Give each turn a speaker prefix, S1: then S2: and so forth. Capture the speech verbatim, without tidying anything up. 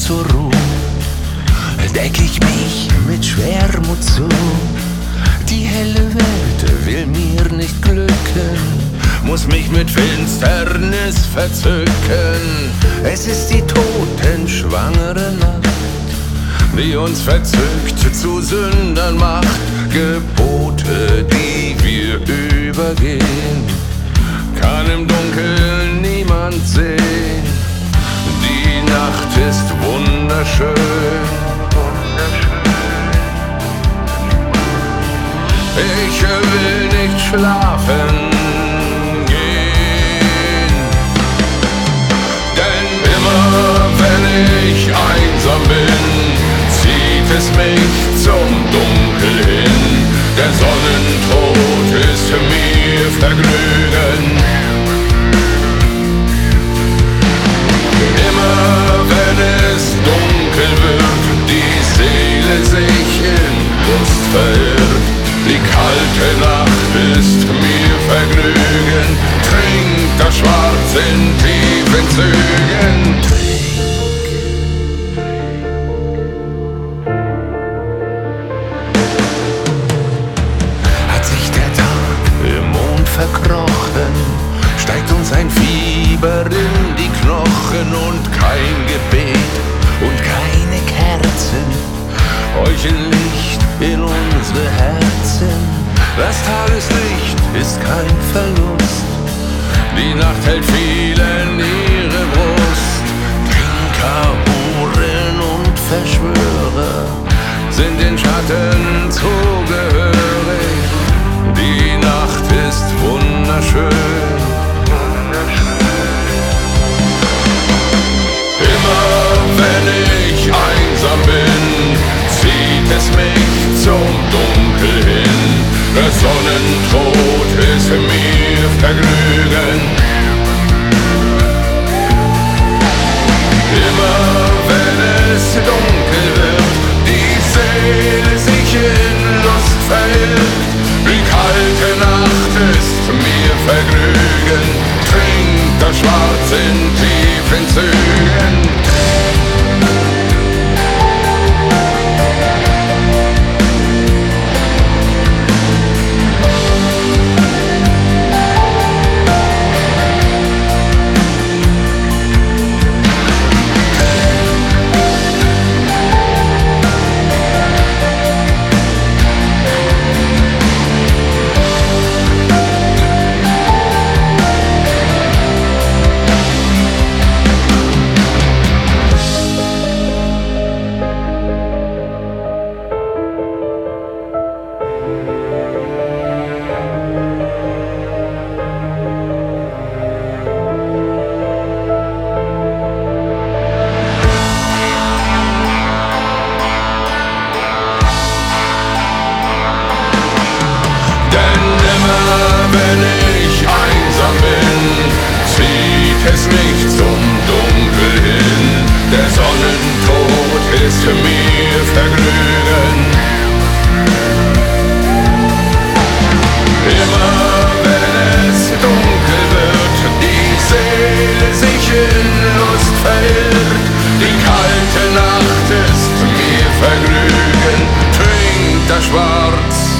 S1: zur Ruhe, deck ich mich mit Schwermut zu. Die helle Welt will mir nicht glücken, muss mich mit Finsternis verzücken. Es ist die totenschwangere Nacht, die uns verzückt zu Sündern macht. Gebote, die wir übergehen, kann im Dunkeln niemand sehen. Die Nacht ist wunderschön. Ich will nicht schlafen gehen, denn immer wenn ich einsam bin, zieht es mich zum Dunkel hin. Der Sonnentod ist mir Vergnügen. Immer wenn es dunkel wird, die Seele sich in Lust verirrt. Die kalte Nacht ist mir Vergnügen, trink das Schwarz in tiefen Zügen. Hat sich der Tag im Mond verkrochen, steigt uns ein Fieber in die Knochen und kein Gebet und keine Kerzen heucheln Licht in unsere Herzen. Das Tageslicht ist kein Verlust, die Nacht hält vielen ihre Brust. Trinker, Huren und Verschwörer sind den Schatten zugehörig. Die Nacht ist wunderschön. Immer wenn ich einsam bin, zieht es mich zum Dunkel hin. Der Sonnentod ist mir Vergnügen. Immer wenn es dunkel wird, die Seele sich in Lust verirrt. Die kalte Nacht ist mir Vergnügen, trink das Schwarz in tiefen Zügen. Wenn ich einsam bin, zieht es mich zum Dunkel hin. Der Sonnentod ist mir Vergnügen. Immer wenn es dunkel wird, die Seele sich in Lust verirrt. Die kalte Nacht ist mir Vergnügen, trinkt das Schwarz